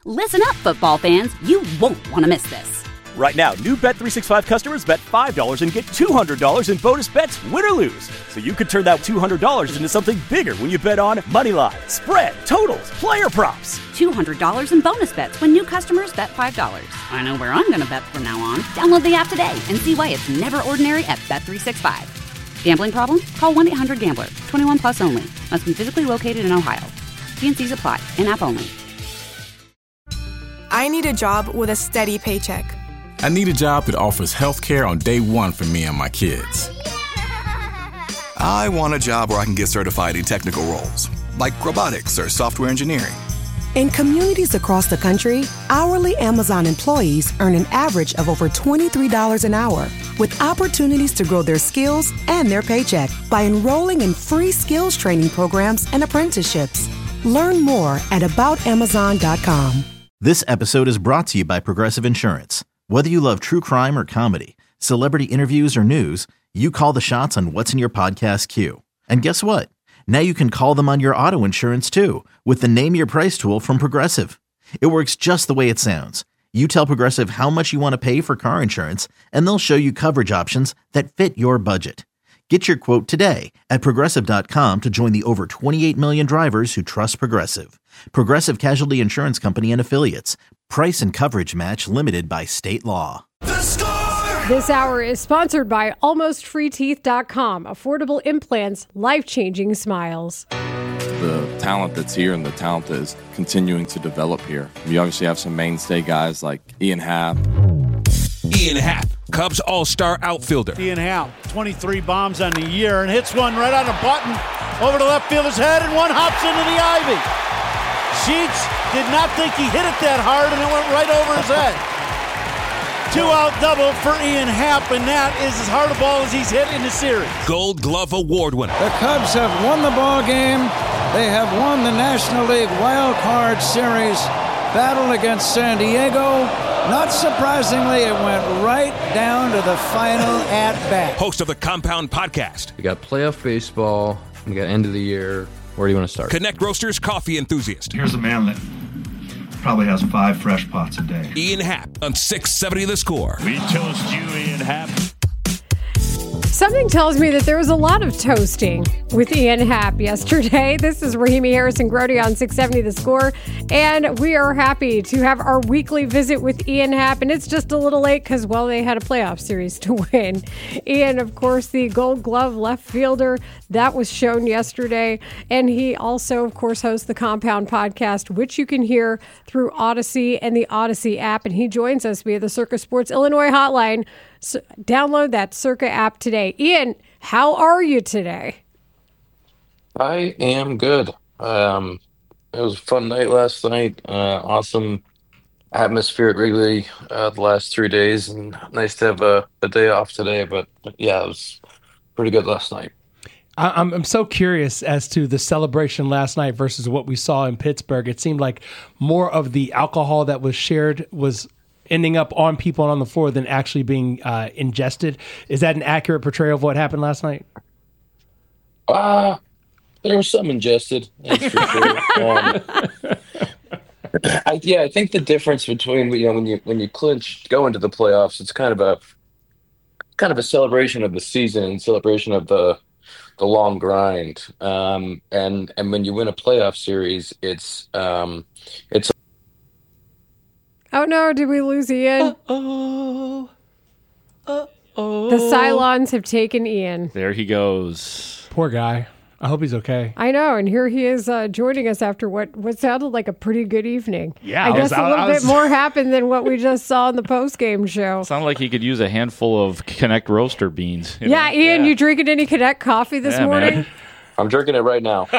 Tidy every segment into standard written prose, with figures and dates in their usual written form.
Listen up, football fans. You won't want to miss this. Right now, new Bet365 customers bet $5 and get $200 in bonus bets, win or lose. So you could turn that $200 into something bigger when you bet on money line, spread, totals, player props. $200 in bonus bets when new customers bet $5. I know where I'm going to bet from now on. Download the app today and see why it's never ordinary at Bet365. Gambling problem? Call 1-800-GAMBLER. 21 plus only. Must be physically located in Ohio. T&Cs apply. In-app only. I need a job with a steady paycheck. I need a job that offers health care on day one for me and my kids. I want a job where I can get certified in technical roles, like robotics or software engineering. In communities across the country, hourly Amazon employees earn an average of over $23 an hour, with opportunities to grow their skills and their paycheck by enrolling in free skills training programs and apprenticeships. Learn more at aboutamazon.com. This episode is brought to you by Progressive Insurance. Whether you love true crime or comedy, celebrity interviews or news, you call the shots on what's in your podcast queue. And guess what? Now you can call them on your auto insurance too with the Name Your Price tool from Progressive. It works just the way it sounds. You tell Progressive how much you want to pay for car insurance, and they'll show you coverage options that fit your budget. Get your quote today at Progressive.com to join the over 28 million drivers who trust Progressive. Progressive Casualty Insurance Company and Affiliates. Price and coverage match limited by state law. This hour is sponsored by AlmostFreeTeeth.com. Affordable implants, life-changing smiles. The talent that's here and the talent that is continuing to develop here. We obviously have some mainstay guys like Ian Happ. Ian Happ, Cubs all-star outfielder. Ian Happ, 23 bombs on the year and hits one right on a button over the left fielder's head, and one hops into the ivy. Sheets did not think he hit it that hard, and it went right over his head. 2-out double for Ian Happ, and that is as hard a ball as he's hit in the series. Gold Glove Award winner. The Cubs have won the ball game. They have won the National League Wild Card Series battle against San Diego. Not surprisingly, it went right down to the final at-bat. Host of the Compound Podcast. We got playoff baseball. We got end of the year. Where do you want to start? Connect Roasters coffee enthusiast. Here's a man that probably has 5 fresh pots a day. Ian Happ on 670 The Score. We toast you, Ian Happ. Something tells me that there was a lot of toasting with Ian Happ yesterday. This is Rahimi Harrison-Grody on 670 The Score, and we are happy to have our weekly visit with Ian Happ, and it's just a little late because, well, they had a playoff series to win. Ian, of course, the Gold Glove left fielder, that was shown yesterday, and he also, of course, hosts the Compound Podcast, which you can hear through Odyssey and the Odyssey app, and he joins us via the Circa Sports Illinois hotline. So download that Circa app today. Ian, how are you today? I am good. It was a fun night last night. Awesome atmosphere at Wrigley the last 3 days, and nice to have a day off today. But yeah, it was pretty good last night. I'm so curious as to the celebration last night versus what we saw in Pittsburgh. It seemed like more of the alcohol that was shared was ending up on people on the floor than actually being ingested. Is that an accurate portrayal of what happened last night? There was some ingested, that's for sure. I think the difference between when you clinch, go into the playoffs, it's kind of a celebration of the season and celebration of the long grind. And when you win a playoff series, it's Oh no, did we lose Ian? Uh-oh. The Cylons have taken Ian. There he goes. Poor guy. I hope he's okay. I know, and here he is joining us after what sounded like a pretty good evening. Yeah, I guess a little bit more happened than what we just saw in the post-game show. Sounded like he could use a handful of Connect roaster beans. Yeah, Ian, you drinking any Connect coffee this morning? Man. I'm drinking it right now.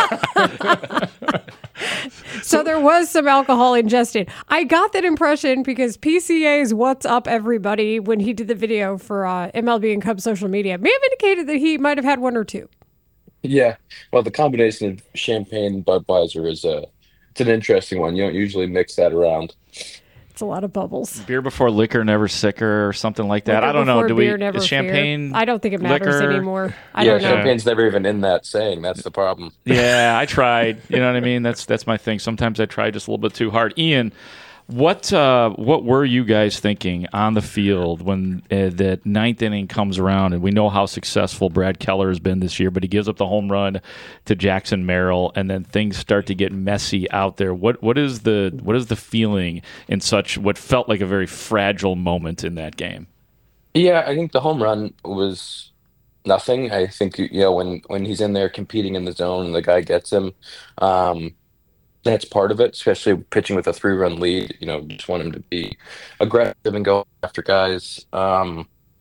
So there was some alcohol ingested. I got that impression because PCA's What's Up Everybody, when he did the video for MLB and Cubs social media, may have indicated that he might have had 1 or 2. Yeah, well, the combination of champagne and Budweiser it's an interesting one. You don't usually mix that around. It's a lot of bubbles. Beer before liquor, never sicker, or something like that. Liquor I don't know. before beer, never is champagne? fear. I don't think it matters liquor? anymore. I don't know. Champagne's never even in that saying. That's the problem. Yeah, I tried. You know what I mean? That's my thing. Sometimes I try just a little bit too hard. Ian, what were you guys thinking on the field when that ninth inning comes around? And we know how successful Brad Keller has been this year, but he gives up the home run to Jackson Merrill, and then things start to get messy out there. What is the feeling in such what felt like a very fragile moment in that game? Yeah, I think the home run was nothing. I think when he's in there competing in the zone and the guy gets him, that's part of it, especially pitching with a 3-run lead. Just want him to be aggressive and go after guys. And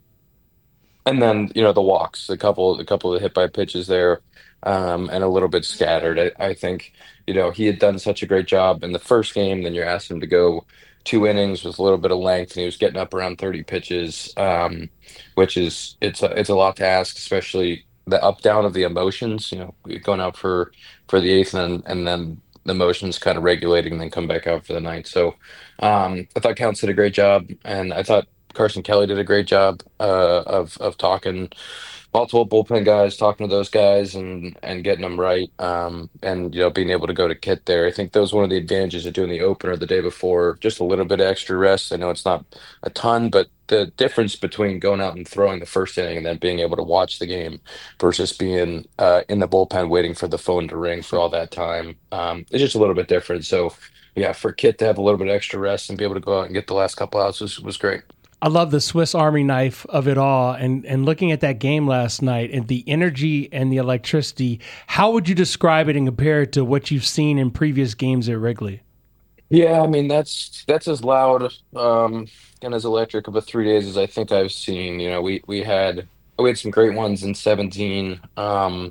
then the walks, a couple of hit by pitches there, and a little bit scattered. I think he had done such a great job in the first game. Then you're asking him to go 2 innings with a little bit of length, and he was getting up around 30 pitches, which is it's a lot to ask, especially the up down of the emotions. Going out for the 8th and then the emotions kind of regulating and then come back out for the 9th. So I thought Counts did a great job, and I thought Carson Kelly did a great job of talking multiple bullpen guys, talking to those guys and getting them right, and being able to go to Kit there. I think that was one of the advantages of doing the opener the day before, just a little bit of extra rest. I know it's not a ton, but the difference between going out and throwing the first inning and then being able to watch the game versus being in the bullpen waiting for the phone to ring for all that time, it's just a little bit different. So yeah, for Kit to have a little bit of extra rest and be able to go out and get the last couple outs was great. I love the Swiss Army knife of it all. And looking at that game last night and the energy and the electricity, how would you describe it and compare it to what you've seen in previous games at Wrigley? Yeah, I mean that's as loud and as electric of a 3 days as I think I've seen. We had some great ones in 17, and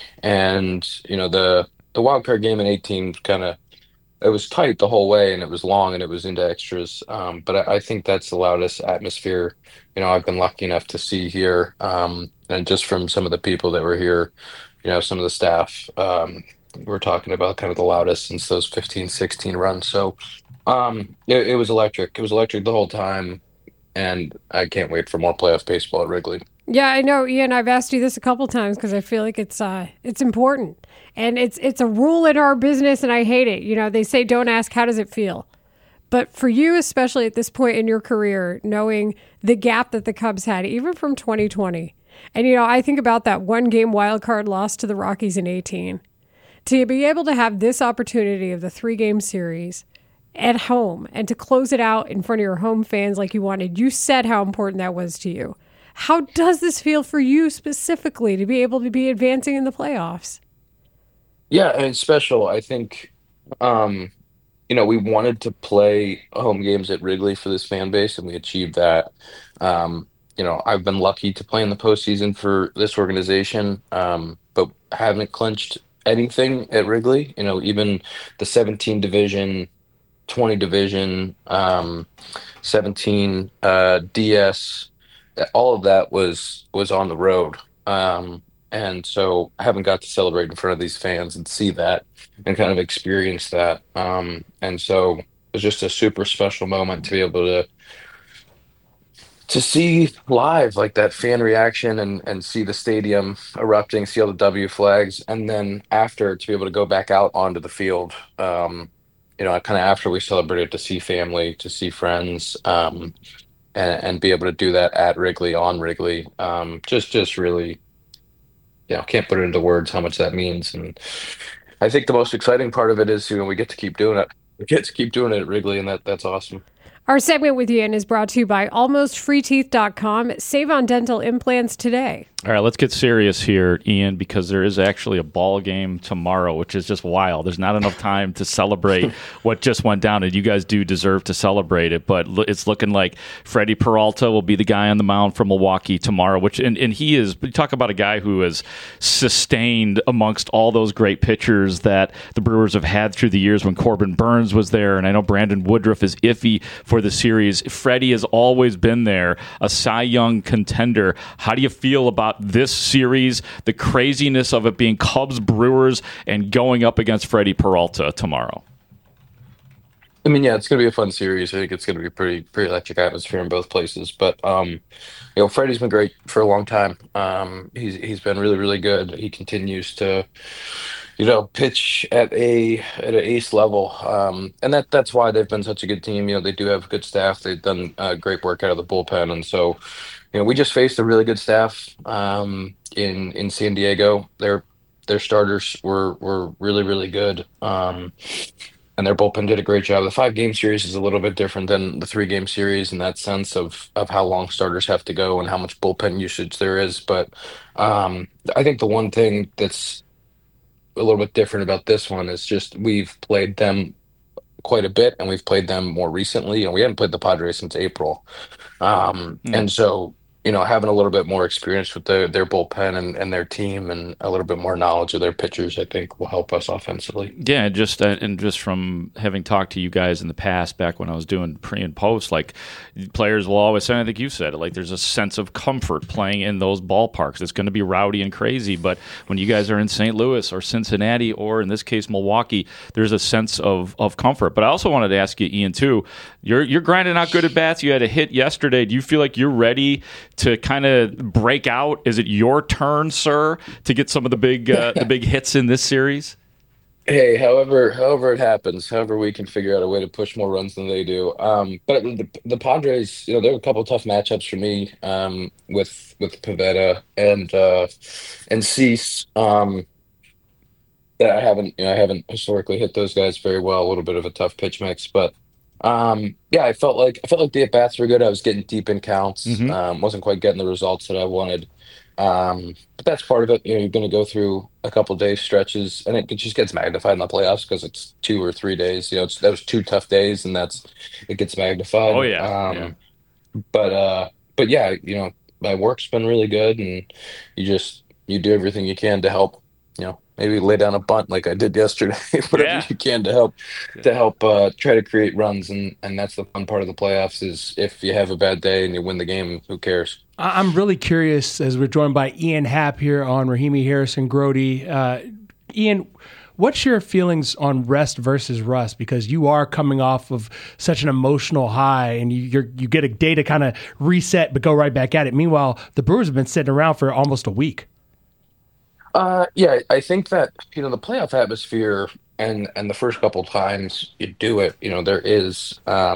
the wild card game in 18 kind of. It was tight the whole way, and it was long, and it was into extras. But I think that's the loudest atmosphere, I've been lucky enough to see here. And just from some of the people that were here, some of the staff, we're talking about kind of the loudest since those 15, 16 runs. So it was electric. It was electric the whole time, and I can't wait for more playoff baseball at Wrigley. Yeah, I know, Ian. I've asked you this a couple times because I feel like it's important, and it's a rule in our business, and I hate it. They say don't ask how does it feel, but for you, especially at this point in your career, knowing the gap that the Cubs had, even from 2020, and I think about that 1-game wild card loss to the Rockies in 18, to be able to have this opportunity of the 3-game series at home and to close it out in front of your home fans like you wanted. You said how important that was to you. How does this feel for you specifically to be able to be advancing in the playoffs? Yeah, and it's special. I think, we wanted to play home games at Wrigley for this fan base, and we achieved that. I've been lucky to play in the postseason for this organization, but haven't clinched anything at Wrigley. Even the 17 division, 20 division, 17 DS. All of that was on the road. And so I haven't got to celebrate in front of these fans and see that and kind of experience that. And so it was just a super special moment to be able to see live like that fan reaction and see the stadium erupting, see all the W flags. And then after to be able to go back out onto the field, kind of after we celebrated, to see family, to see friends, and be able to do that at Wrigley, on Wrigley, just really, can't put it into words how much that means. And I think the most exciting part of it is, we get to keep doing it. We get to keep doing it at Wrigley, and that's awesome. Our segment with Ian is brought to you by AlmostFreeTeeth.com. Save on dental implants today. All right, let's get serious here, Ian, because there is actually a ball game tomorrow, which is just wild. There's not enough time to celebrate what just went down, and you guys do deserve to celebrate it. But it's looking like Freddie Peralta will be the guy on the mound for Milwaukee tomorrow, and he is, you talk about a guy who has sustained amongst all those great pitchers that the Brewers have had through the years when Corbin Burns was there, and I know Brandon Woodruff is iffy for the series. Freddie has always been there, a Cy Young contender. How do you feel about this series, the craziness of it being Cubs Brewers and going up against Freddie Peralta tomorrow? I mean, yeah, it's going to be a fun series. I think it's going to be pretty electric atmosphere in both places. But Freddie's been great for a long time. He's been really really good. He continues to pitch at an ace level, and that's why they've been such a good team. They do have good staff. They've done great work out of the bullpen, and so we just faced a really good staff in San Diego. Their starters were really really good. And their bullpen did a great job. The 5-game series is a little bit different than the 3-game series in that sense of how long starters have to go and how much bullpen usage there is. But I think the one thing that's a little bit different about this one is just we've played them quite a bit, and we've played them more recently, and we haven't played the Padres since April. And so, having a little bit more experience with their bullpen and their team and a little bit more knowledge of their pitchers, I think will help us offensively. Yeah, and just from having talked to you guys in the past, back when I was doing pre and post, like players will always say, I think you said it, like there's a sense of comfort playing in those ballparks. It's going to be rowdy and crazy, but when you guys are in St. Louis or Cincinnati or in this case Milwaukee, there's a sense of comfort. But I also wanted to ask you, Ian, too, you're grinding out good at bats. You had a hit yesterday. Do you feel like you're ready to kind of break out? Is it your turn, sir, to get some of the big hits in this series? Hey, however it happens, however we can figure out a way to push more runs than they do. But the Padres, there were a couple of tough matchups for me with Pivetta and Cease that I haven't historically hit those guys very well. A little bit of a tough pitch mix, but I felt like the at bats were good. I was getting deep in counts. Wasn't quite getting the results that I wanted. But that's part of it. You're going to go through a couple day stretches, and it just gets magnified in the playoffs because it's 2 or 3 days. That was 2 tough days, and it gets magnified. Oh yeah. But yeah, my work's been really good, and you do everything you can to help. Maybe lay down a bunt like I did yesterday. Whatever you can to help try to create runs, and that's the fun part of the playoffs. Is if you have a bad day and you win the game, who cares? I'm really curious, as we're joined by Ian Happ here on Rahimi Harrison Grody. Ian, what's your feelings on rest versus rust? Because you are coming off of such an emotional high, and you get a day to kind of reset but go right back at it. Meanwhile, the Brewers have been sitting around for almost a week. I think that the playoff atmosphere and the first couple times you do it, there is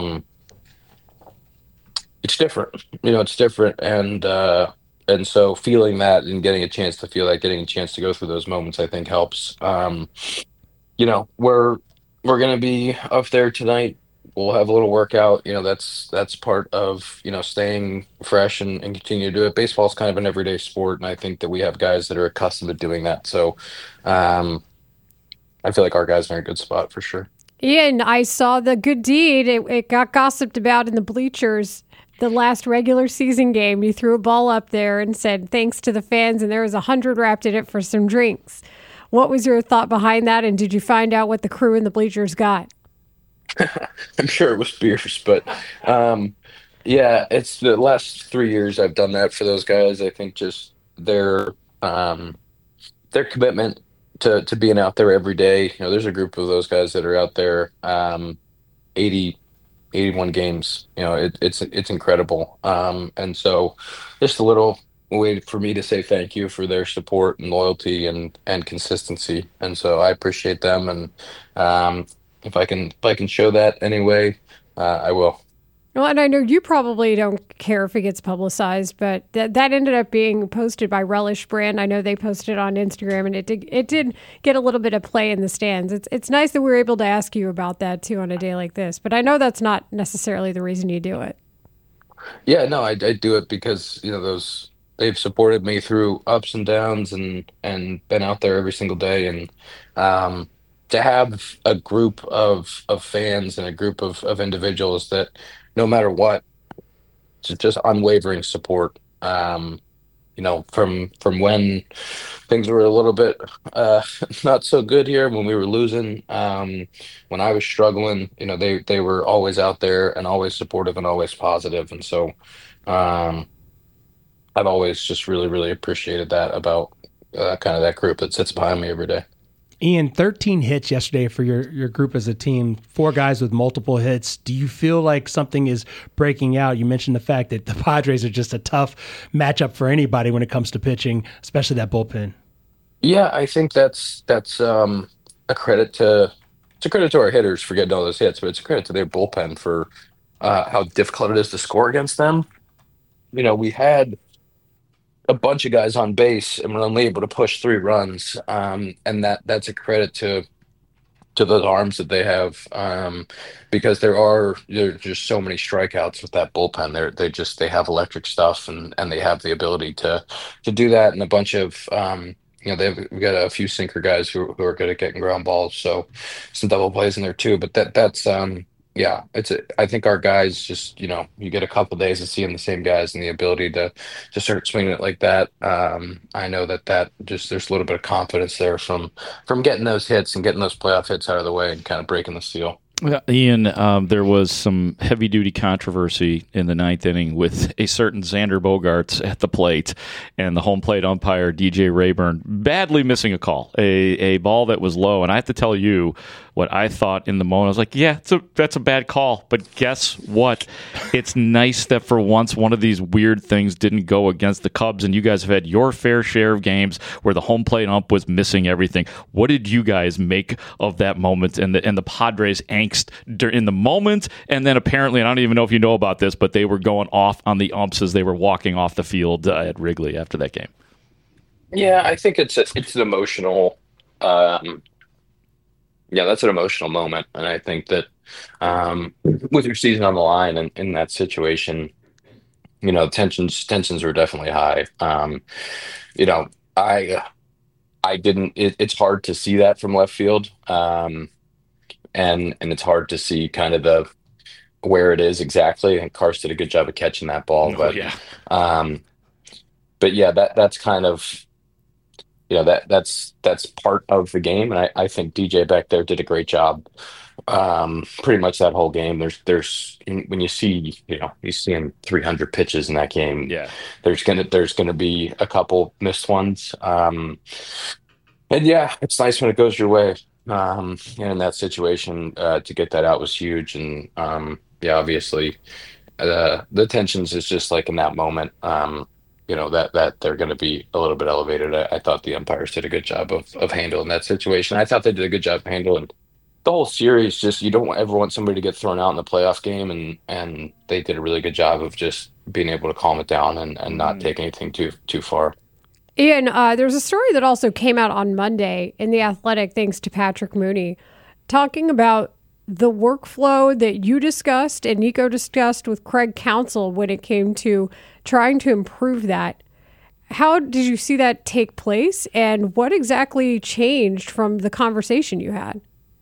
it's different. It's different, and so feeling that and getting a chance to feel that, getting a chance to go through those moments, I think helps. We're gonna be up there tonight. We'll have a little workout. That's part of staying fresh and continue to do it. Baseball is kind of an everyday sport, and I think that we have guys that are accustomed to doing that. So I feel like our guys are in a good spot for sure. Ian, I saw the good deed. It got gossiped about in the bleachers. The last regular season game, you threw a ball up there and said thanks to the fans, and there was 100 wrapped in it for some drinks. What was your thought behind that, and did you find out what the crew in the bleachers got? I'm sure it was beers, but it's the last 3 years I've done that for those guys. I think just their commitment to being out there every day. There's a group of those guys that are out there 81 games. It's incredible. And so just a little way for me to say thank you for their support and loyalty and consistency. And so I appreciate them, and if I can show that anyway, I will. Well, and I know you probably don't care if it gets publicized, but that ended up being posted by Relish Brand. I know they posted on Instagram, and it did get a little bit of play in the stands. It's nice that we're able to ask you about that too on a day like this, but I know that's not necessarily the reason you do it. Yeah, no, I do it because they've supported me through ups and downs and been out there every single day, and to have a group of fans and a group of individuals that no matter what, just unwavering support. From when things were a little bit not so good here, when we were losing, when I was struggling, they were always out there and always supportive and always positive. And so I've always just really, really appreciated that about kind of that group that sits behind me every day. Ian, 13 hits yesterday for your group as a team, 4 guys with multiple hits. Do you feel like something is breaking out? You mentioned the fact that the Padres are just a tough matchup for anybody when it comes to pitching, especially that bullpen. Yeah, I think that's a credit to our hitters for getting all those hits, but it's a credit to their bullpen for how difficult it is to score against them. We had a bunch of guys on base and we're only able to push 3 runs, and that's a credit to those arms that they have, because there are just so many strikeouts with that bullpen. They have electric stuff, and they have the ability to do that, and a bunch of we've got a few sinker guys who are good at getting ground balls, so some double plays in there too. But that's I think our guys just, you get a couple days of seeing the same guys and the ability to start swinging it like that. I know that just there's a little bit of confidence there from getting those hits and getting those playoff hits out of the way and kind of breaking the seal. Ian, there was some heavy-duty controversy in the 9th inning with a certain Xander Bogaerts at the plate and the home plate umpire, DJ Rayburn, badly missing a call, a ball that was low. And I have to tell you what I thought in the moment. I was like, yeah, that's a bad call. But guess what? It's nice that for once one of these weird things didn't go against the Cubs, and you guys have had your fair share of games where the home plate ump was missing everything. What did you guys make of that moment and the Padres' angst in the moment? And then apparently, and I don't even know if you know about this, but they were going off on the umps as they were walking off the field at Wrigley after that game. Yeah, I think it's an emotional. That's an emotional moment, and I think that with your season on the line and in that situation, tensions were definitely high. I didn't. It's hard to see that from left field, and it's hard to see kind of where it is exactly. And Cars did a good job of catching that ball, but that's kind of. That's part of the game, and I think DJ back there did a great job. Pretty much that whole game. There's when you see he's seeing 300 pitches in that game. Yeah, there's gonna be a couple missed ones. And yeah, it's nice when it goes your way. And in that situation, to get that out was huge. And obviously, the tensions is just like in that moment. That they're going to be a little bit elevated. I thought the umpires did a good job of handling that situation. I thought they did a good job of handling the whole series. Just you don't ever want somebody to get thrown out in the playoff game, and they did a really good job of just being able to calm it down and not take anything too far. Ian, there's a story that also came out on Monday in The Athletic, thanks to Patrick Mooney, talking about the workflow that you discussed and Nico discussed with Craig Counsell when it came to trying to improve that. How did you see that take place, and what exactly changed from the conversation you had?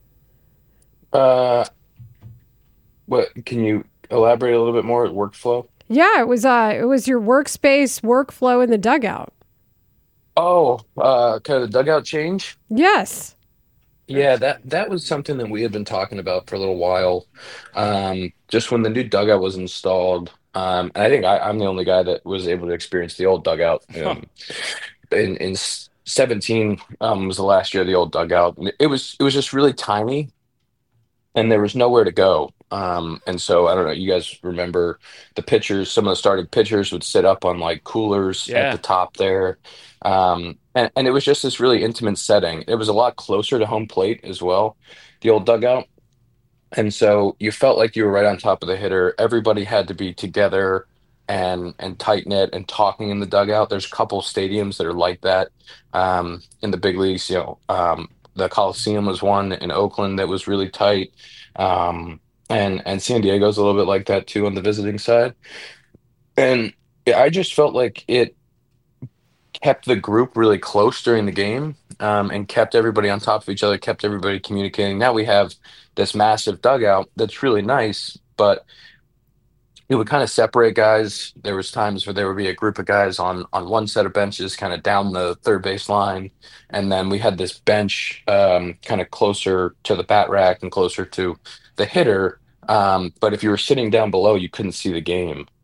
What can you elaborate a little bit more? Workflow? Yeah, it was your workspace workflow in the dugout. Oh, kind of the dugout change? Yes. Yeah, that was something that we had been talking about for a little while. Just when the new dugout was installed, and I think I'm the only guy that was able to experience the old dugout. In 17 was the last year of the old dugout. It was just really tiny, and there was nowhere to go. And so I don't know. You guys remember the pitchers? Some of the starting pitchers would sit up on like coolers at the top there. And it was just this really intimate setting. It was a lot closer to home plate as well, the old dugout. And so you felt like you were right on top of the hitter. Everybody had to be together and tight knit and talking in the dugout. There's a couple stadiums that are like that in the big leagues. The Coliseum was one in Oakland that was really tight. And San Diego's a little bit like that too on the visiting side. And I just felt like it kept the group really close during the game, and kept everybody on top of each other, kept everybody communicating. Now we have this massive dugout that's really nice, but it would kind of separate guys. There was times where there would be a group of guys on one set of benches kind of down the third base line, and then we had this bench kind of closer to the bat rack and closer to the hitter. But if you were sitting down below, you couldn't see the game.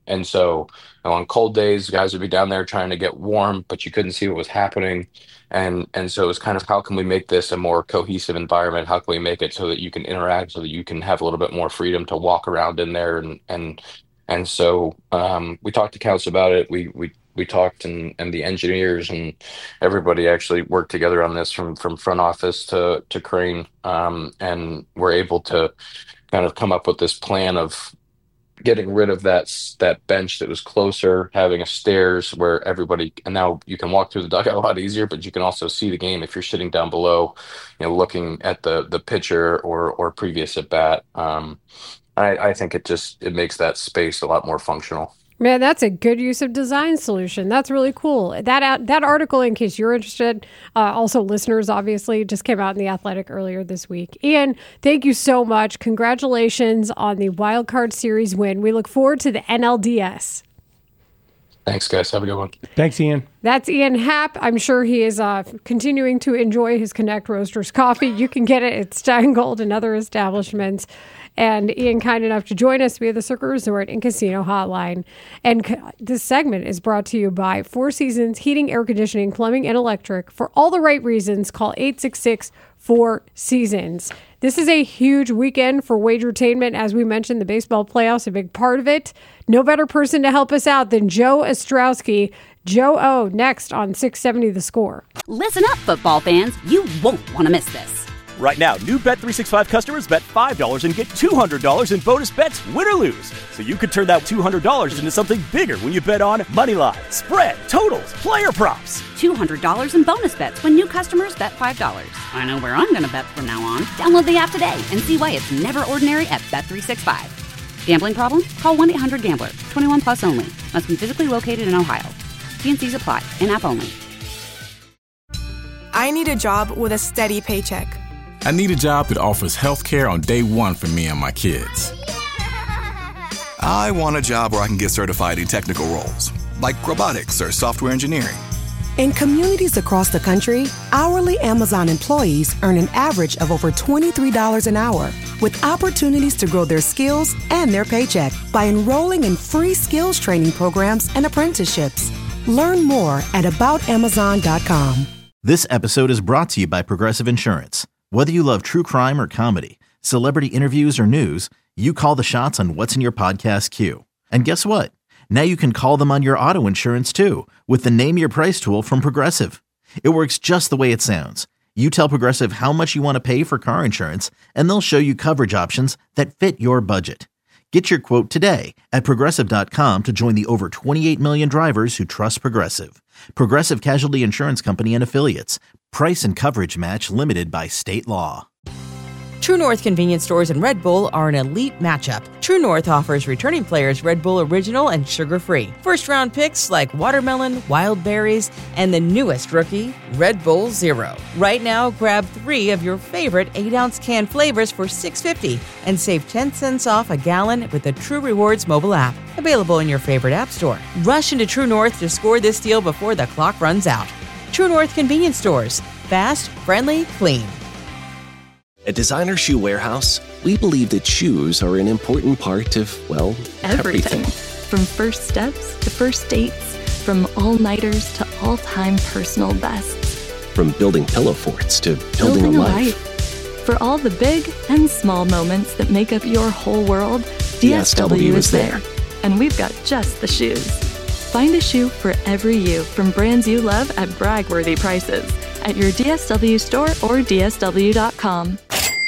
And so on cold days, guys would be down there trying to get warm, but you couldn't see what was happening. And so it was kind of, how can we make this a more cohesive environment? How can we make it so that you can interact, so that you can have a little bit more freedom to walk around in there? And so we talked to council about it. We talked, and the engineers and everybody actually worked together on this from front office to Crane, and we're able to kind of come up with this plan of getting rid of that bench that was closer, having a stairs where everybody, and now you can walk through the dugout a lot easier, but you can also see the game if you're sitting down below, looking at the pitcher or previous at bat. I think it makes that space a lot more functional. Man, that's a good use of design solution. That's really cool. That article, in case you're interested, also listeners, obviously, just came out in The Athletic earlier this week. Ian, thank you so much. Congratulations on the Wild Card Series win. We look forward to the NLDS. Thanks, guys. Have a good one. Thanks, Ian. That's Ian Happ. I'm sure he is continuing to enjoy his Connect Roasters coffee. You can get it at Steingold and other establishments. And Ian, kind enough to join us via the Circuit Resort and Casino Hotline. And this segment is brought to you by Four Seasons Heating, Air Conditioning, Plumbing, and Electric. For all the right reasons, call 866-4Seasons. This is a huge weekend for Wagertainment. As we mentioned, the baseball playoffs, a big part of it. No better person to help us out than Joe Ostrowski. Joe O, next on 670 The Score. Listen up, football fans. You won't want to miss this. Right now, new Bet365 customers bet $5 and get $200 in bonus bets, win or lose. So you could turn that $200 into something bigger when you bet on moneyline, spread, totals, player props. $200 in bonus bets when new customers bet $5. I know where I'm going to bet from now on. Download the app today and see why it's never ordinary at Bet365. Gambling problem? Call 1-800-GAMBLER. 21 plus only. Must be physically located in Ohio. T&Cs apply. In-app only. I need a job with a steady paycheck. I need a job that offers health care on day one for me and my kids. I want a job where I can get certified in technical roles, like robotics or software engineering. In communities across the country, hourly Amazon employees earn an average of over $23 an hour, with opportunities to grow their skills and their paycheck by enrolling in free skills training programs and apprenticeships. Learn more at aboutamazon.com. This episode is brought to you by Progressive Insurance. Whether you love true crime or comedy, celebrity interviews or news, you call the shots on what's in your podcast queue. And guess what? Now you can call them on your auto insurance too, with the Name Your Price tool from Progressive. It works just the way it sounds. You tell Progressive how much you want to pay for car insurance, and they'll show you coverage options that fit your budget. Get your quote today at Progressive.com to join the over 28 million drivers who trust Progressive. Progressive Casualty Insurance Company and Affiliates. Price and coverage match limited by state law. True North convenience stores and Red Bull are an elite matchup. True North offers returning players Red Bull Original and sugar-free. First-round picks like watermelon, wild berries, and the newest rookie, Red Bull Zero. Right now, grab 3 of your favorite 8-ounce can flavors for $6.50 and save 10 cents off a gallon with the True Rewards mobile app. Available in your favorite app store. Rush into True North to score this deal before the clock runs out. True North convenience stores. Fast, friendly, clean. At Designer Shoe Warehouse, we believe that shoes are an important part of, well, everything. From first steps to first dates, from all-nighters to all-time personal bests. From building pillow forts to building a life. For all the big and small moments that make up your whole world, DSW is there. And we've got just the shoes. Find a shoe for every you from brands you love at brag-worthy prices at your DSW store or DSW.com.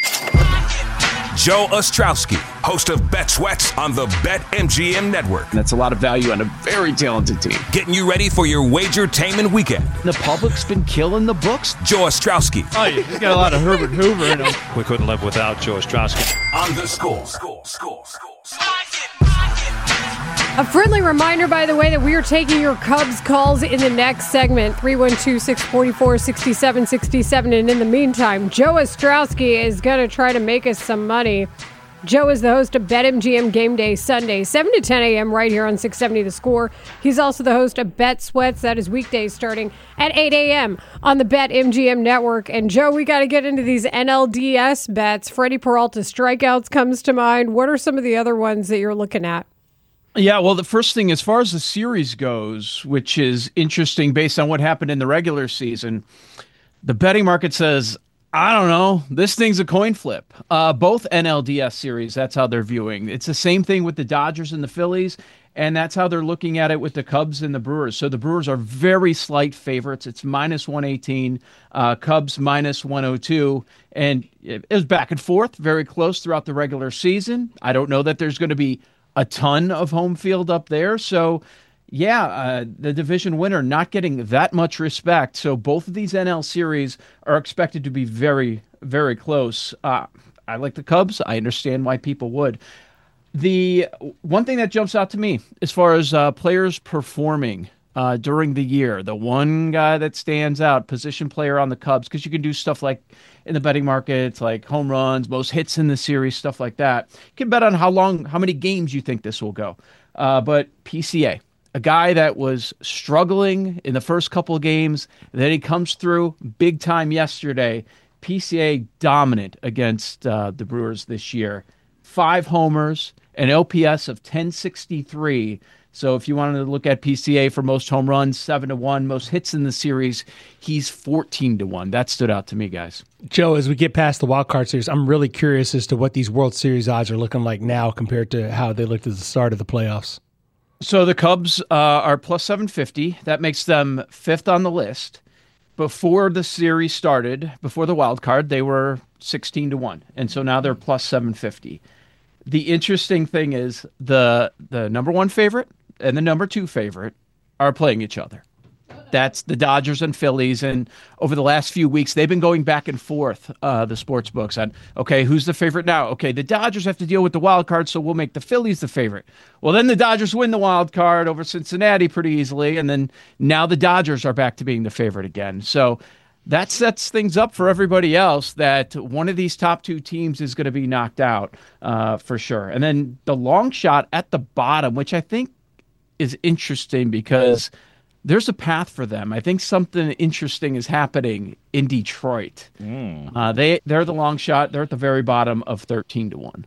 Joe Ostrowski, host of Bet Sweats on the BetMGM network. That's a lot of value on a very talented team. Getting you ready for your Wagertainment weekend. The public's been killing the books. Joe Ostrowski. Oh, he's got a lot of Herbert Hoover in him. We couldn't live without Joe Ostrowski. On the score. A friendly reminder, by the way, that we are taking your Cubs calls in the next segment, 312-644-6767. And in the meantime, Joe Ostrowski is going to try to make us some money. Joe is the host of BetMGM Game Day Sunday, 7 to 10 a.m. right here on 670 The Score. He's also the host of Bet Sweats. That is weekdays starting at 8 a.m. on the BetMGM network. And Joe, we got to get into these NLDS bets. Freddie Peralta strikeouts comes to mind. What are some of the other ones that you're looking at? Yeah, well, the first thing, as far as the series goes, which is interesting based on what happened in the regular season, the betting market says, I don't know, this thing's a coin flip. Both NLDS series, that's how they're viewing. It's the same thing with the Dodgers and the Phillies, and that's how they're looking at it with the Cubs and the Brewers. So the Brewers are very slight favorites. It's minus 118, Cubs minus 102, and it was back and forth, very close throughout the regular season. I don't know that there's going to be a ton of home field up there. So, the division winner not getting that much respect. So both of these NL series are expected to be very, very close. I like the Cubs. I understand why people would. The one thing that jumps out to me as far as players performing during the year, the one guy that stands out, position player on the Cubs, because you can do stuff like in the betting markets, like home runs, most hits in the series, stuff like that. You can bet on how many games you think this will go. But PCA, a guy that was struggling in the first couple of games, then he comes through big time yesterday. PCA dominant against the Brewers this year. 5 homers, an OPS of 1063. So if you wanted to look at PCA for most home runs, 7-1, most hits in the series, he's 14-1. That stood out to me, guys. Joe, as we get past the wild card series, I'm really curious as to what these World Series odds are looking like now compared to how they looked at the start of the playoffs. So the Cubs are plus 750. That makes them 5th on the list. Before the series started, before the wild card, they were 16-1. And so now they're plus 750. The interesting thing is the number 1 favorite and the number 2 favorite are playing each other. That's the Dodgers and Phillies. And over the last few weeks, they've been going back and forth, the sports books, on, okay, who's the favorite now? Okay, the Dodgers have to deal with the wild card, so we'll make the Phillies the favorite. Well, then the Dodgers win the wild card over Cincinnati pretty easily. And then now the Dodgers are back to being the favorite again. So that sets things up for everybody else that one of these top 2 teams is going to be knocked out for sure. And then the long shot at the bottom, which I think is interesting because there's a path for them. I think something interesting is happening in Detroit. They're the long shot. They're at the very bottom of 13-1.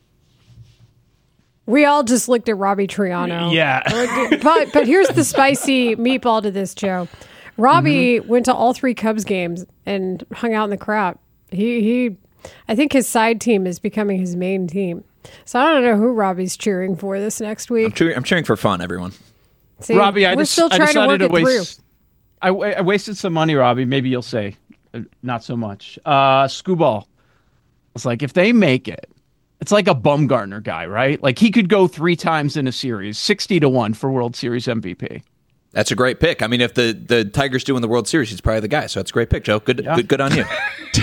We all just looked at Robbie Triano. Yeah. but here's the spicy meatball to this, Joe. Robbie went to all 3 Cubs games and hung out in the crowd. I think his side team is becoming his main team. So I don't know who Robbie's cheering for this next week. I'm cheering for fun, everyone. See, Robbie, we're still trying to work it through. I wasted some money, Robbie. Maybe you'll say not so much. Skubal. It's like if they make it, it's like a Bumgarner guy, right? Like he could go 3 times in a series, 60-1 for World Series MVP. That's a great pick. I mean, if the Tigers do win the World Series, he's probably the guy. So that's a great pick, Joe. Good on you.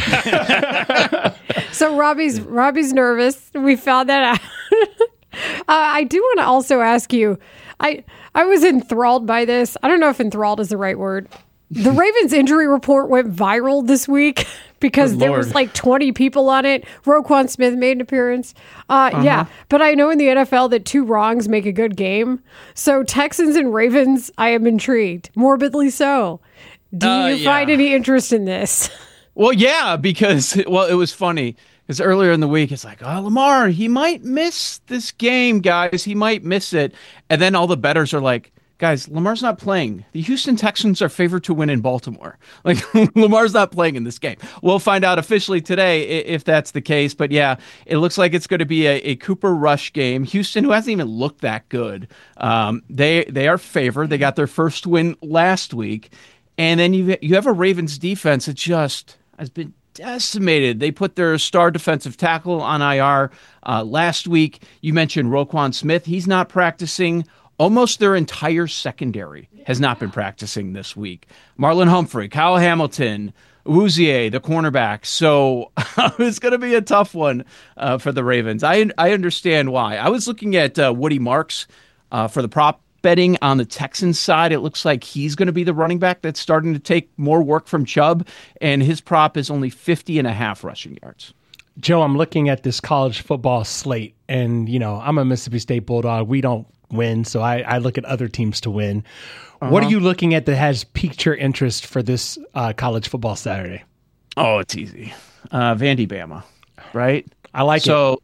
So Robbie's nervous. We found that out. I do want to also ask you. I was enthralled by this. I don't know if enthralled is the right word. The Ravens injury report went viral this week because there was like 20 people on it. Roquan Smith made an appearance. Yeah, but I know in the NFL that 2 wrongs make a good game. So Texans and Ravens, I am intrigued, morbidly so. Do you find any interest in this? Well, yeah, because it was funny. Because earlier in the week, it's like, oh, Lamar, he might miss this game, guys. He might miss it. And then all the bettors are like, guys, Lamar's not playing. The Houston Texans are favored to win in Baltimore. Like, Lamar's not playing in this game. We'll find out officially today if that's the case. But yeah, it looks like it's going to be a Cooper Rush game. Houston, who hasn't even looked that good, they are favored. They got their first win last week. And then you have a Ravens defense that just has been decimated. They put their star defensive tackle on IR last week. You mentioned Roquan Smith. He's not practicing. Almost their entire secondary has not been practicing this week. Marlon Humphrey, Kyle Hamilton, Awuzie, the cornerback. So it's going to be a tough one for the Ravens. I understand why. I was looking at Woody Marks for the prop betting on the Texans side. It looks like he's going to be the running back that's starting to take more work from Chubb, and his prop is only 50.5 rushing yards. Joe, I'm looking at this college football slate, and, I'm a Mississippi State Bulldog. We don't win, so I look at other teams to win. What are you looking at that has piqued your interest for this college football Saturday? Oh, it's easy. Vandy Bama, right? I like it. So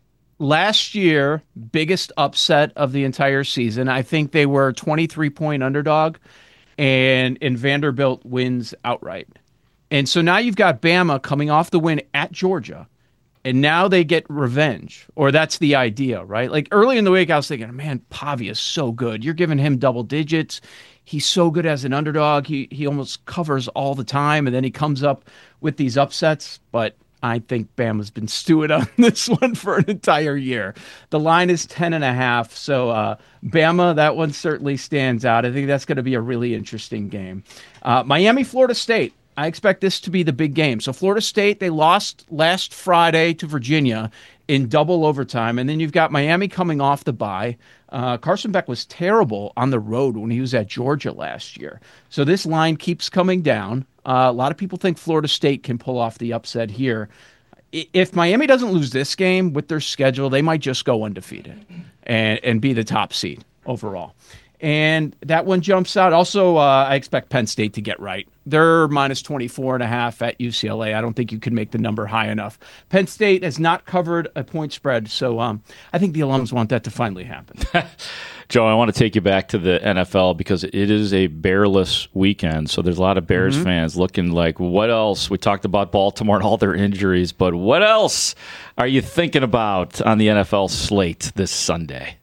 Last year, biggest upset of the entire season. I think they were a 23-point underdog, and Vanderbilt wins outright. And so now you've got Bama coming off the win at Georgia, and now they get revenge, or that's the idea, right? Like early in the week, I was thinking, man, Pavia is so good. You're giving him double digits. He's so good as an underdog. He almost covers all the time, and then he comes up with these upsets. But I think Bama's been stewing on this one for an entire year. The line is 10.5, so Bama, that one certainly stands out. I think that's going to be a really interesting game. Miami, Florida State. I expect this to be the big game. So Florida State, they lost last Friday to Virginia in double overtime. And then you've got Miami coming off the bye. Carson Beck was terrible on the road when he was at Georgia last year. So this line keeps coming down. A lot of people think Florida State can pull off the upset here. If Miami doesn't lose this game with their schedule, they might just go undefeated and be the top seed overall. And that one jumps out. Also, I expect Penn State to get right. They're minus 24.5 at UCLA. I don't think you can make the number high enough. Penn State has not covered a point spread, so I think the alums want that to finally happen. Joe, I want to take you back to the NFL because it is a bearless weekend. So there's a lot of Bears fans looking like, what else? We talked about Baltimore and all their injuries, but what else are you thinking about on the NFL slate this Sunday?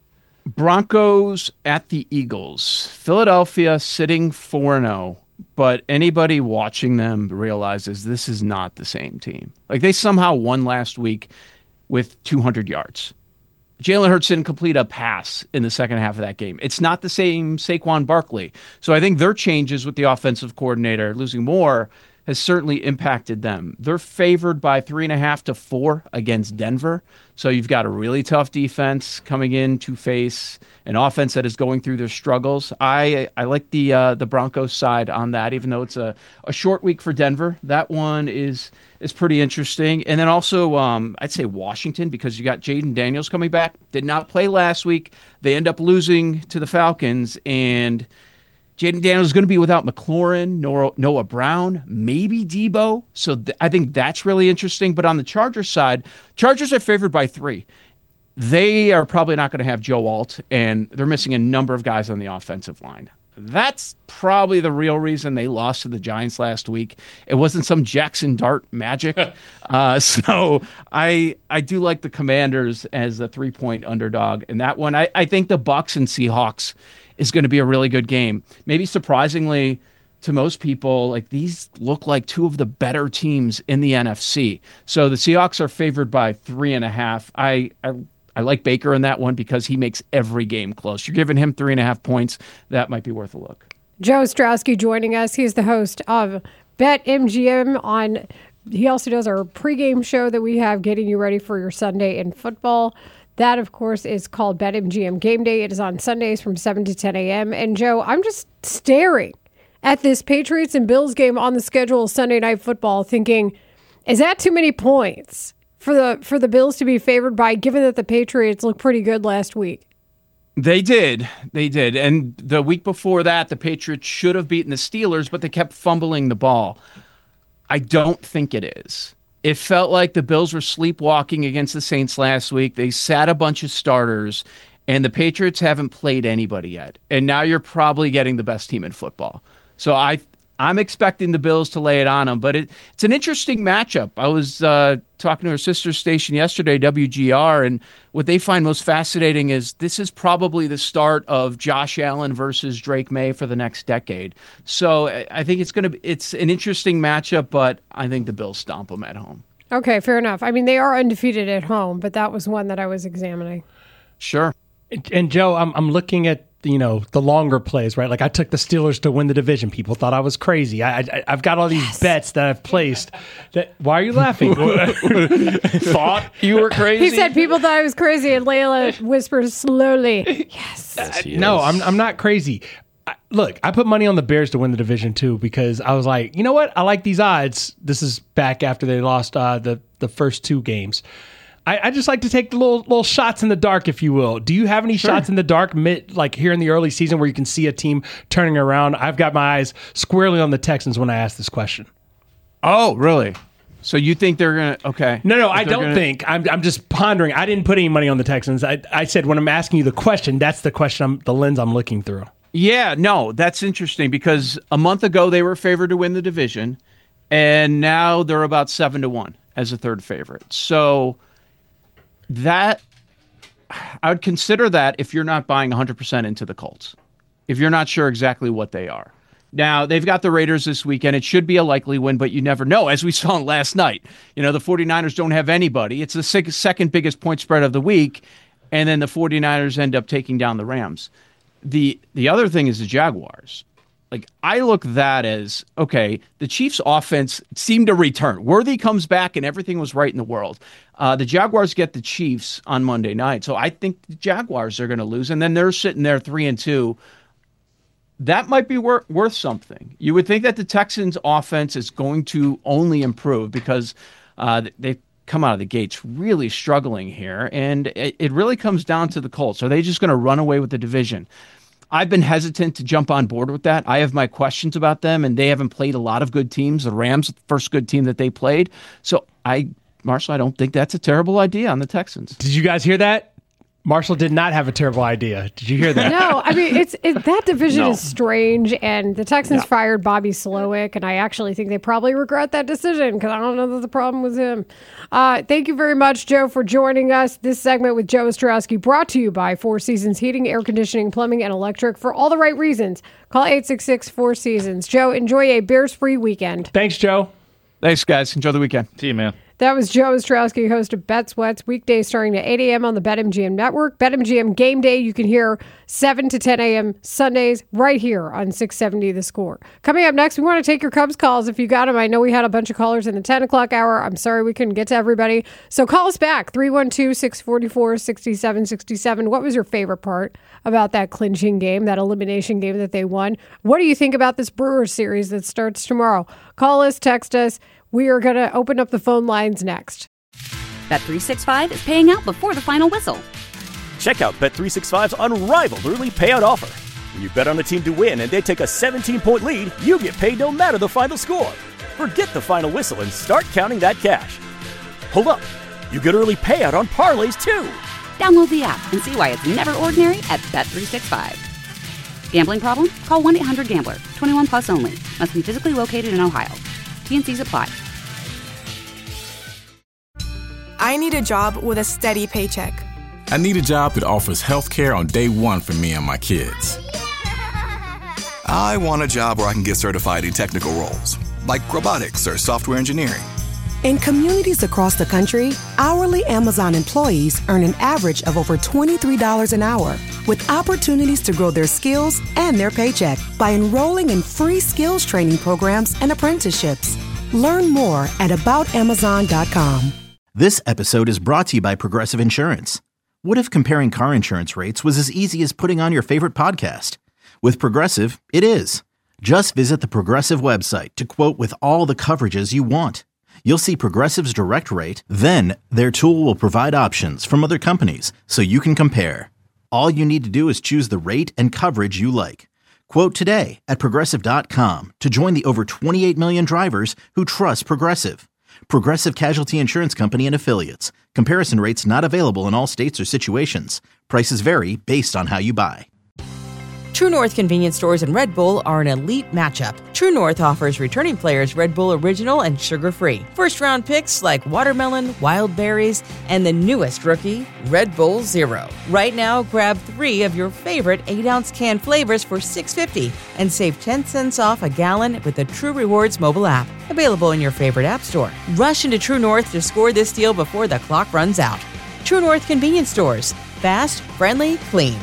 Broncos at the Eagles. Philadelphia sitting 4-0, but anybody watching them realizes this is not the same team. Like, they somehow won last week with 200 yards. Jalen Hurts didn't complete a pass in the second half of that game. It's not the same Saquon Barkley. So I think their changes with the offensive coordinator, losing Moore, has certainly impacted them. They're favored by 3.5 to 4 against Denver. So you've got a really tough defense coming in to face an offense that is going through their struggles. I like the Broncos side on that, even though it's a short week for Denver. That one is pretty interesting. And then also, I'd say Washington, because you got Jaden Daniels coming back. Did not play last week. They end up losing to the Falcons, and Jaden Daniels is going to be without McLaurin, Noah Brown, maybe Debo. So I think that's really interesting. But on the Chargers side, Chargers are favored by 3. They are probably not going to have Joe Alt, and they're missing a number of guys on the offensive line. That's probably the real reason they lost to the Giants last week. It wasn't some Jackson Dart magic. So I do like the Commanders as a 3-point underdog in that one. I think the Bucs and Seahawks is going to be a really good game. Maybe surprisingly to most people, like, these look like two of the better teams in the NFC. So the Seahawks are favored by 3.5. I like Baker in that one because he makes every game close. You're giving him 3.5 points. That might be worth a look. Joe Ostrowski joining us. He's the host of BetMGM he also does our pregame show that we have getting you ready for your Sunday in football. That, of course, is called BetMGM Game Day. It is on Sundays from 7 to 10 a.m. And, Joe, I'm just staring at this Patriots and Bills game on the schedule Sunday Night Football thinking, is that too many points for the Bills to be favored by, given that the Patriots looked pretty good last week? They did. And the week before that, the Patriots should have beaten the Steelers, but they kept fumbling the ball. I don't think it is. It felt like the Bills were sleepwalking against the Saints last week. They sat a bunch of starters, and the Patriots haven't played anybody yet. And now you're probably getting the best team in football. So I'm expecting the Bills to lay it on them, but it's an interesting matchup. I was talking to her sister station yesterday, WGR, and what they find most fascinating is this is probably the start of Josh Allen versus Drake May for the next decade. So I think it's an interesting matchup, but I think the Bills stomp them at home. Okay, fair enough. I mean, they are undefeated at home, but that was one that I was examining. Sure. And Joe, I'm looking at the longer plays, right? Like, I took the Steelers to win the division. People thought I was crazy. I've got all these bets that I've placed. Why are you laughing? Thought you were crazy? He said people thought I was crazy, and Layla whispers slowly, yes. No, I'm not crazy. Look, I put money on the Bears to win the division too, because I was like, you know what? I like these odds. This is back after they lost the first 2 games. I just like to take the little shots in the dark, if you will. Do you have any shots in the dark, like here in the early season, where you can see a team turning around? I've got my eyes squarely on the Texans when I ask this question. Oh, really? So you think they're going to, okay. No, I don't think. I'm just pondering. I didn't put any money on the Texans. I said when I'm asking you the question, that's the question, the lens I'm looking through. Yeah, no, that's interesting because a month ago they were favored to win the division, and now they're about 7-1 as a third favorite. So that, I would consider that if you're not buying 100% into the Colts, if you're not sure exactly what they are. Now, they've got the Raiders this weekend. It should be a likely win, but you never know. As we saw last night, the 49ers don't have anybody. It's the second biggest point spread of the week, and then the 49ers end up taking down the Rams. The other thing is the Jaguars. Like, I look that as, okay, the Chiefs' offense seemed to return. Worthy comes back, and everything was right in the world. The Jaguars get the Chiefs on Monday night, so I think the Jaguars are going to lose, and then they're sitting there 3-2. That might be worth something. You would think that the Texans' offense is going to only improve because they've come out of the gates really struggling here, and it really comes down to the Colts. Are they just going to run away with the division? I've been hesitant to jump on board with that. I have my questions about them, and they haven't played a lot of good teams. The Rams, the first good team that they played. So, Marshall, I don't think that's a terrible idea on the Texans. Did you guys hear that? Marshall did not have a terrible idea. Did you hear that? No, I mean, that division is strange, and the Texans fired Bobby Slowick, and I actually think they probably regret that decision because I don't know that the problem was him. Thank you very much, Joe, for joining us. This segment with Joe Ostrowski brought to you by Four Seasons Heating, Air Conditioning, Plumbing, and Electric. For all the right reasons, call 866-4Seasons. Joe, enjoy a Bears-free weekend. Thanks, Joe. Thanks, guys. Enjoy the weekend. See you, man. That was Joe Ostrowski, host of Bet Sweats, weekdays starting at 8 a.m. on the BetMGM network. BetMGM Game Day, you can hear 7 to 10 a.m. Sundays right here on 670 The Score. Coming up next, we want to take your Cubs calls if you got them. I know we had a bunch of callers in the 10 o'clock hour. I'm sorry we couldn't get to everybody. So call us back, 312-644-6767. What was your favorite part about that clinching game, that elimination game that they won? What do you think about this Brewers series that starts tomorrow? Call us, text us. We are going to open up the phone lines next. Bet365 is paying out before the final whistle. Check out Bet365's unrivaled early payout offer. When you bet on a team to win and they take a 17-point lead, you get paid no matter the final score. Forget the final whistle and start counting that cash. Hold up. You get early payout on parlays, too. Download the app and see why it's never ordinary at Bet365. Gambling problem? Call 1-800-GAMBLER. 21 plus only. Must be physically located in Ohio. T&Cs apply. I need a job with a steady paycheck. I need a job that offers health care on day one for me and my kids. I want a job where I can get certified in technical roles, like robotics or software engineering. In communities across the country, hourly Amazon employees earn an average of over $23 an hour, with opportunities to grow their skills and their paycheck by enrolling in free skills training programs and apprenticeships. Learn more at aboutamazon.com. This episode is brought to you by Progressive Insurance. What if comparing car insurance rates was as easy as putting on your favorite podcast? With Progressive, it is. Just visit the Progressive website to quote with all the coverages you want. You'll see Progressive's direct rate, then their tool will provide options from other companies so you can compare. All you need to do is choose the rate and coverage you like. Quote today at Progressive.com to join the over 28 million drivers who trust Progressive. Progressive Casualty Insurance Company and Affiliates. Comparison rates not available in all states or situations. Prices vary based on how you buy. True North convenience stores and Red Bull are an elite matchup. True North offers returning players Red Bull Original and sugar-free. First-round picks like watermelon, wild berries, and the newest rookie, Red Bull Zero. Right now, grab 3 of your favorite 8-ounce can flavors for $6.50 and save 10 cents off a gallon with the True Rewards mobile app. Available in your favorite app store. Rush into True North to score this deal before the clock runs out. True North convenience stores. Fast, friendly, clean.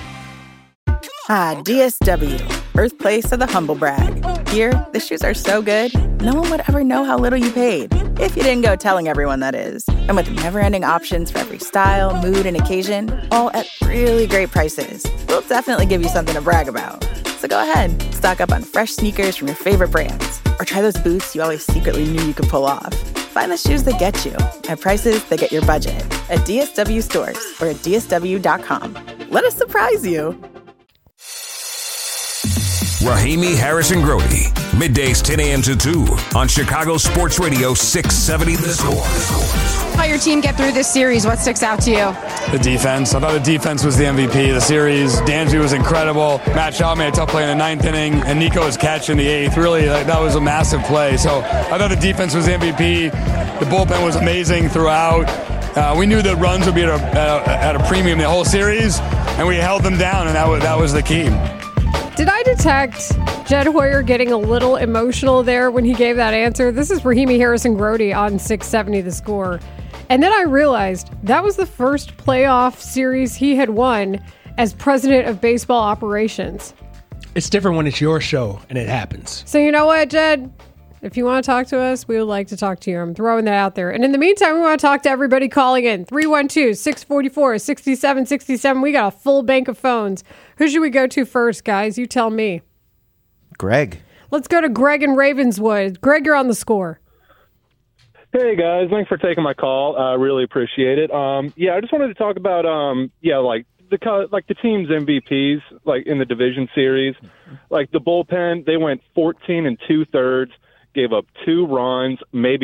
DSW, birthplace of the humble brag. Here, the shoes are so good, no one would ever know how little you paid. If you didn't go telling everyone, that is. And with never-ending options for every style, mood, and occasion, all at really great prices, we'll definitely give you something to brag about. So go ahead, stock up on fresh sneakers from your favorite brands, or try those boots you always secretly knew you could pull off. Find the shoes that get you at prices that get your budget at DSW stores or at DSW.com. Let us surprise you. Rahimi Harrison Grody. Middays 10 a.m. to 2 on Chicago Sports Radio 670 The Score. How your team get through this series? What sticks out to you? The defense. I thought the defense was the MVP of the series. Dansby was incredible. Matt Shaw made a tough play in the 9th inning, and Nico's catch in the 8th. Really, that was a massive play. So I thought the defense was the MVP. The bullpen was amazing throughout. We knew that runs would be at a premium the whole series, and we held them down, and that was the key. Did I detect Jed Hoyer getting a little emotional there when he gave that answer? This is Rahimi Harrison Grody on 670 The Score. And then I realized that was the first playoff series he had won as president of baseball operations. It's different when it's your show and it happens. So you know what, Jed? If you want to talk to us, we would like to talk to you. I'm throwing that out there. And in the meantime, we want to talk to everybody calling in. 312-644-6767. We got a full bank of phones. Who should we go to first, guys? You tell me. Greg. Let's go to Greg in Ravenswood. Greg, you're on The Score. Hey, guys. Thanks for taking my call. I really appreciate it. I just wanted to talk about, the team's MVPs, like in the division series. Like the bullpen, they went 14 2/3. Gave up 2 runs, maybe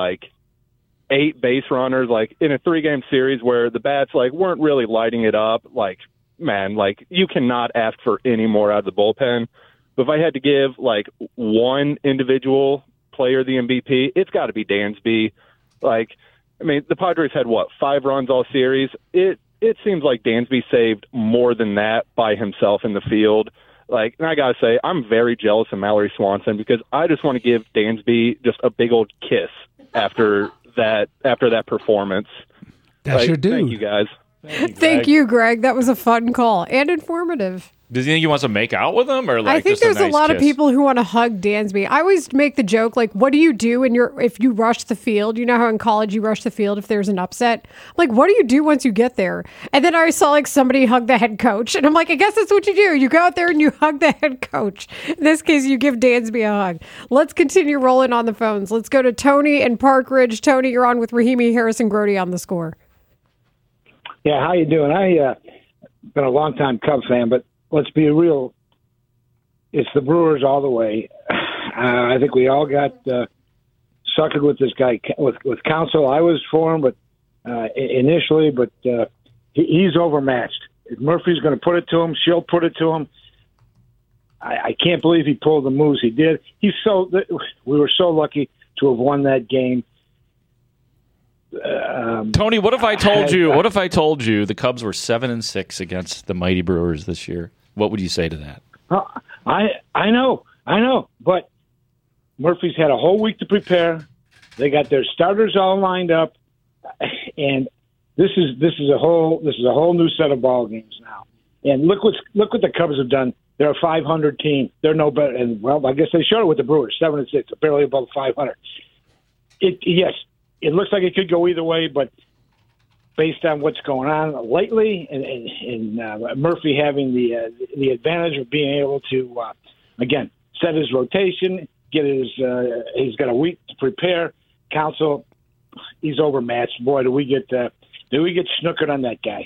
8 base runners, in a 3-game series where the bats weren't really lighting it up. You cannot ask for any more out of the bullpen. But if I had to give one individual player the MVP, it's got to be Dansby. The Padres had 5 runs all series. It seems like Dansby saved more than that by himself in the field. And I got to say, I'm very jealous of Mallory Swanson because I just want to give Dansby just a big old kiss after that performance. That's your dude. Thank you, guys. Thank you, Greg. That was a fun call and informative. Does he think he wants to make out with him, or I think just there's a nice lot kiss? of people who want to hug Dansby. I always make the joke, what do you do if you rush the field? You know how in college you rush the field if there's an upset? What do you do once you get there? And then I saw somebody hug the head coach, and I'm I guess that's what you do. You go out there and you hug the head coach. In this case, you give Dansby a hug. Let's continue rolling on the phones. Let's go to Tony in Park Ridge. Tony, you're on with Rahimi Harrison Grody on The Score. Yeah, how you doing? I been a long-time Cubs fan, but let's be real. It's the Brewers all the way. I think we all got suckered with this guy, with Counsell. I was for him, but initially, but he's overmatched. If Murphy's going to put it to him, she'll put it to him. I can't believe he pulled the moves he did. We were so lucky to have won that game. Tony, what if I told you? What if I told you the Cubs were 7-6 against the mighty Brewers this year? What would you say to that? I know, but Murphy's had a whole week to prepare. They got their starters all lined up, and this is a whole new set of ball games now. And look what the Cubs have done. They're a 500 team. They're no better, and I guess they showed it with the Brewers, 7-6, barely above 500. Yes, it looks like it could go either way, but based on what's going on lately, and Murphy having the advantage of being able to again set his rotation, he's got a week to prepare. Counsell, he's overmatched. Boy, do we get snookered on that guy?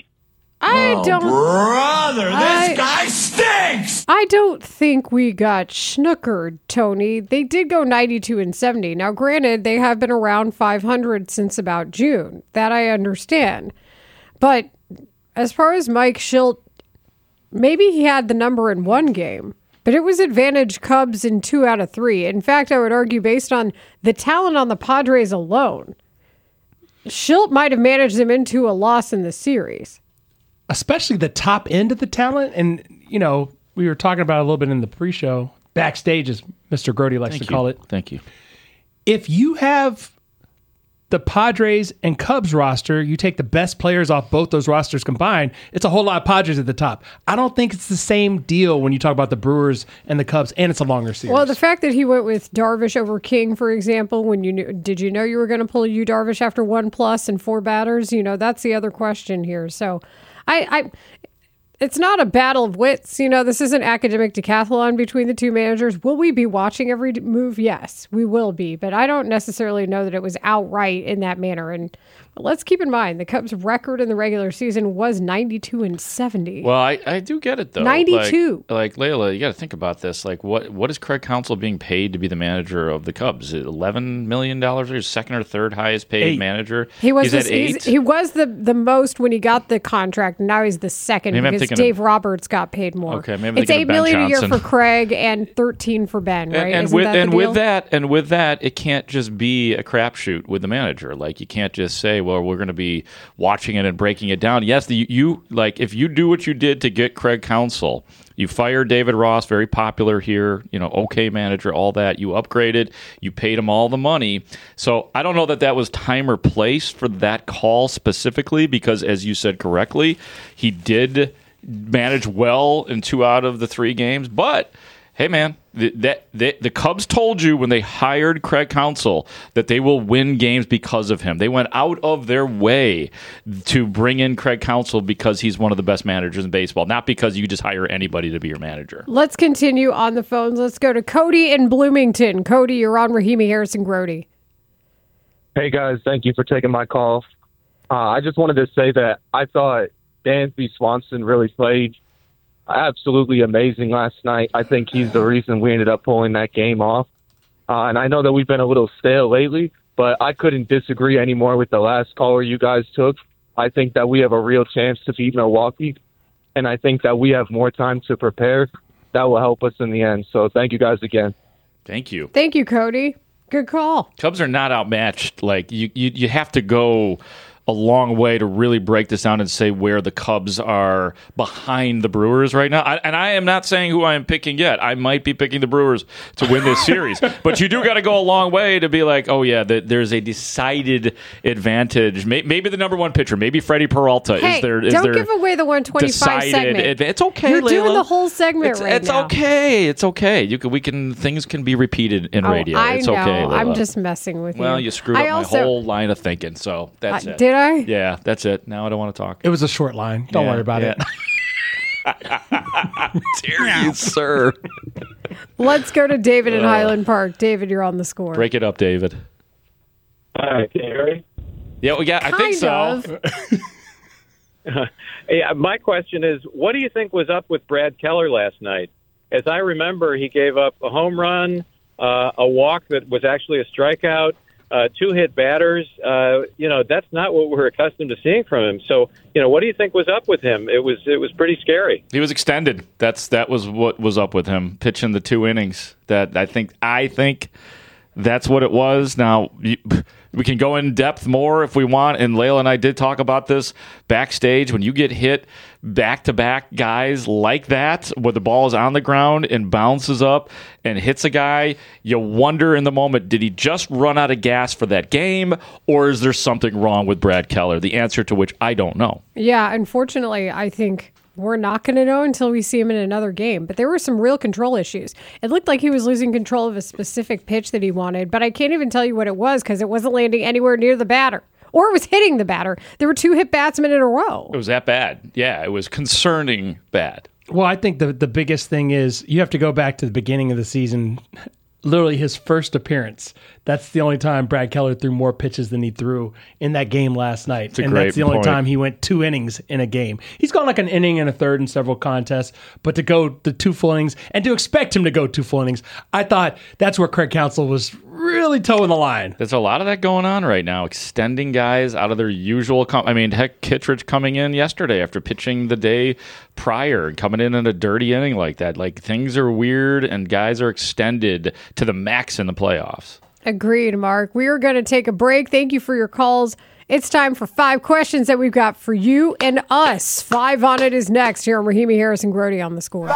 This guy stinks. I don't think we got snookered, Tony. They did go 92-70. Now, granted, they have been around 500 since about June. That I understand. But as far as Mike Shildt, maybe he had the number in one game, but it was advantage Cubs in 2 out of 3. In fact, I would argue based on the talent on the Padres alone, Shildt might have managed them into a loss in the series. Especially the top end of the talent. And, we were talking about it a little bit in the pre-show. Backstage, as Mr. Grody likes to call it. Thank you. If you have the Padres and Cubs roster, you take the best players off both those rosters combined, it's a whole lot of Padres at the top. I don't think it's the same deal when you talk about the Brewers and the Cubs, and it's a longer series. Well, the fact that he went with Darvish over King, for example, did you know you were going to pull Yu Darvish after 1+ and 4 batters? That's the other question here. So it's not a battle of wits. This is an academic decathlon between the two managers. Will we be watching every move? Yes, we will be. But I don't necessarily know that it was outright in that manner. And Let's keep in mind the Cubs' record in the regular season was 92-70. Well, I do get it though. 92. Like Layla, you got to think about this. Like, what is Craig Counsell being paid to be the manager of the Cubs? Is it $11 million? His second or third highest paid manager. He's at 8. He was the most when he got the contract, and now he's the second because Dave Roberts got paid more. Okay, maybe it's $8 million a year for Craig and $13 for Ben, right? And with that, it can't just be a crapshoot with the manager. Like, you can't just say, well, we're going to be watching it and breaking it down. Yes, if you do what you did to get Craig Counsell, you fired David Ross, very popular here, okay manager, all that. You upgraded, you paid him all the money. So I don't know that was time or place for that call specifically, because as you said correctly, he did manage well in 2 out of the 3 games. But hey, man, the Cubs told you when they hired Craig Counsell that they will win games because of him. They went out of their way to bring in Craig Counsell because he's one of the best managers in baseball, not because you just hire anybody to be your manager. Let's continue on the phones. Let's go to Cody in Bloomington. Cody, you're on Rahimi Harrison Grody. Hey, guys. Thank you for taking my call. I just wanted to say that I thought Dansby Swanson really played absolutely amazing last night. I think he's the reason we ended up pulling that game off. And I know that we've been a little stale lately, but I couldn't disagree anymore with the last caller you guys took. I think that we have a real chance to beat Milwaukee, and I think that we have more time to prepare. That will help us in the end. So thank you guys again. Thank you. Thank you, Cody. Good call. Cubs are not outmatched. Like, you have to go a long way to really break this down and say where the Cubs are behind the Brewers right now. And I am not saying who I am picking yet. I might be picking the Brewers to win this series. But you do got to go a long way to be like, oh, yeah, there's a decided advantage. Maybe the number one pitcher, maybe Freddie Peralta. Hey, don't give away the 125 segment. It's okay, You're Layla. doing the whole segment it's now. Okay. It's okay. Things can be repeated in radio. It's okay, Layla. I'm just messing with you. Well, you screwed up my whole line of thinking, so that's it. Did I? Yeah, that's it. Now I don't want to talk. It was a short line. Don't worry about it. Dear you, sir. Let's go to David in Highland Park. David, you're on the score. Break it up, David. Hi, can you hear me? Yeah, we got. I think so. Yeah, my question is, what do you think was up with Brad Keller last night? As I remember, he gave up a home run, a walk that was actually a strikeout, 2 hit batters. That's not what we're accustomed to seeing from him. So, what do you think was up with him? It was pretty scary. He was extended. That was what was up with him, pitching the 2 innings. That I think that's what it was. Now, we can go in depth more if we want, and Layla and I did talk about this backstage. When you get hit back-to-back guys like that, where the ball is on the ground and bounces up and hits a guy, you wonder in the moment, did he just run out of gas for that game, or is there something wrong with Brad Keller? The answer to which I don't know. Yeah, unfortunately, I think we're not going to know until we see him in another game. But there were some real control issues. It looked like he was losing control of a specific pitch that he wanted, but I can't even tell you what it was because it wasn't landing anywhere near the batter. Or it was hitting the batter. There were 2 hit batsmen in a row. It was that bad. Yeah, it was concerning bad. Well, I think the biggest thing is you have to go back to the beginning of the season, literally his first appearance. That's the only time Brad Keller threw more pitches than he threw in that game last night. That's the only time he went 2 innings in a game. He's gone like an inning and a third in several contests, but to go the 2 full innings and to expect him to go 2 full innings, I thought that's where Craig Counsell was really toeing the line. There's a lot of that going on right now, extending guys out of their usual. Heck, Kittredge coming in yesterday after pitching the day prior and coming in a dirty inning like that. Like, things are weird and guys are extended to the max in the playoffs. Agreed, Mark. We are going to take a break. Thank you for your calls. It's time for 5 questions that we've got for you and us. 5 on it is next here on Rahimi Harrison Grody on the Score.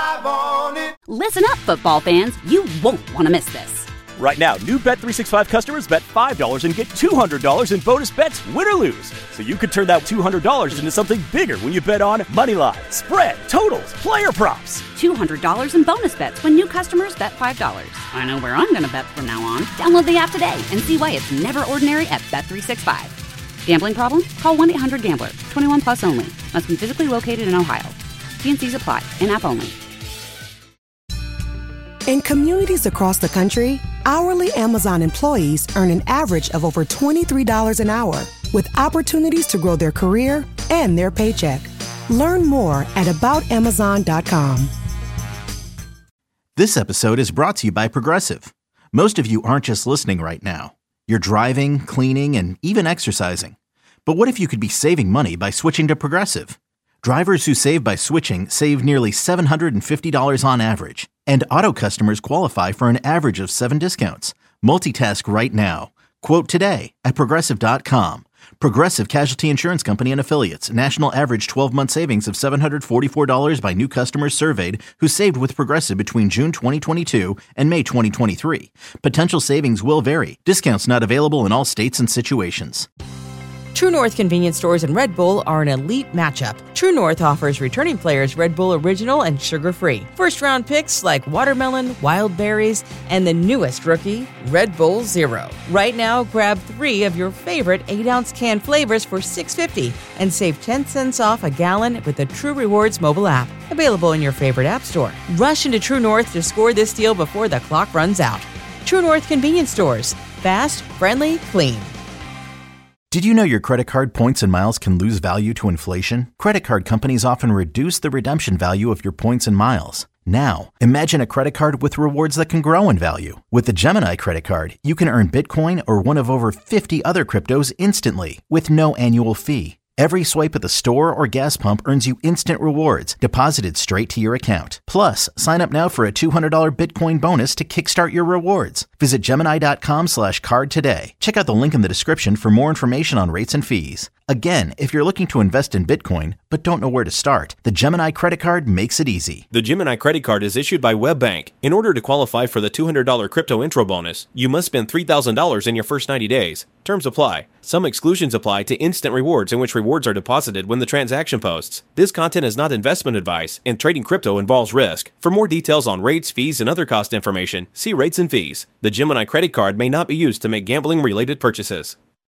Listen up, football fans. You won't want to miss this. Right now, new Bet365 customers bet $5 and get $200 in bonus bets, win or lose. So you could turn that $200 into something bigger when you bet on Moneyline, spread, totals, player props. $200 in bonus bets when new customers bet $5. I know where I'm going to bet from now on. Download the app today and see why it's never ordinary at Bet365. Gambling problem? Call 1-800-GAMBLER. 21 plus only. Must be physically located in Ohio. T&Cs apply. In-app only. In communities across the country, hourly Amazon employees earn an average of over $23 an hour. with opportunities to grow their career and their paycheck. Learn more at aboutamazon.com. This episode is brought to you by Progressive. Most of you aren't just listening right now. You're driving, cleaning, and even exercising. But what if you could be saving money by switching to Progressive? Drivers who save by switching save nearly $750 on average. And auto customers qualify for an average of 7 discounts. Multitask right now. Quote today at Progressive.com. Progressive Casualty Insurance Company and Affiliates. National average 12-month savings of $744 by new customers surveyed who saved with Progressive between June 2022 and May 2023. Potential savings will vary. Discounts not available in all states and situations. True North convenience stores and Red Bull are an elite matchup. True North offers returning players Red Bull Original and sugar-free. First-round picks like watermelon, wild berries, and the newest rookie, Red Bull Zero. Right now, grab 3 of your favorite 8-ounce can flavors for $6.50 and save 10 cents off a gallon with the True Rewards mobile app. Available in your favorite app store. Rush into True North to score this deal before the clock runs out. True North convenience stores. Fast, friendly, clean. Did you know your credit card points and miles can lose value to inflation? Credit card companies often reduce the redemption value of your points and miles. Now, imagine a credit card with rewards that can grow in value. With the Gemini credit card, you can earn Bitcoin or one of over 50 other cryptos instantly with no annual fee. Every swipe at the store or gas pump earns you instant rewards deposited straight to your account. Plus, sign up now for a $200 Bitcoin bonus to kickstart your rewards. Visit Gemini.com/card today. Check out the link in the description for more information on rates and fees. Again, if you're looking to invest in Bitcoin but don't know where to start, the Gemini credit card makes it easy. The Gemini credit card is issued by WebBank. In order to qualify for the $200 crypto intro bonus, you must spend $3,000 in your first 90 days. Terms apply. Some exclusions apply to instant rewards in which rewards are deposited when the transaction posts. This content is not investment advice, and trading crypto involves risk. For more details on rates, fees, and other cost information, see rates and fees. The Gemini credit card may not be used to make gambling-related purchases.